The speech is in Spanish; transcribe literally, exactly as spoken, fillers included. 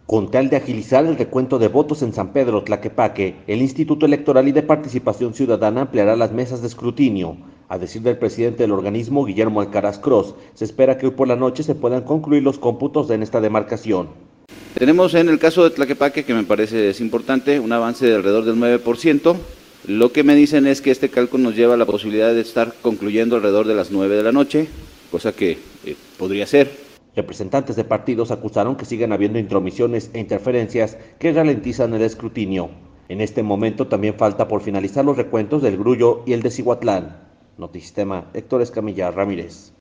Con tal de agilizar el recuento de votos en San Pedro Tlaquepaque, el Instituto Electoral y de Participación Ciudadana ampliará las mesas de escrutinio. A decir del presidente del organismo, Guillermo Alcaraz Cross, se espera que hoy por la noche se puedan concluir los cómputos en esta demarcación. Tenemos en el caso de Tlaquepaque, que me parece es importante, un avance de alrededor del nueve por ciento. Lo que me dicen es que este cálculo nos lleva a la posibilidad de estar concluyendo alrededor de las nueve de la noche, cosa que eh, podría ser. Representantes de partidos acusaron que siguen habiendo intromisiones e interferencias que ralentizan el escrutinio. En este momento también falta por finalizar los recuentos del Grullo y el de Cihuatlán. Notisistema, Héctor Escamilla Ramírez.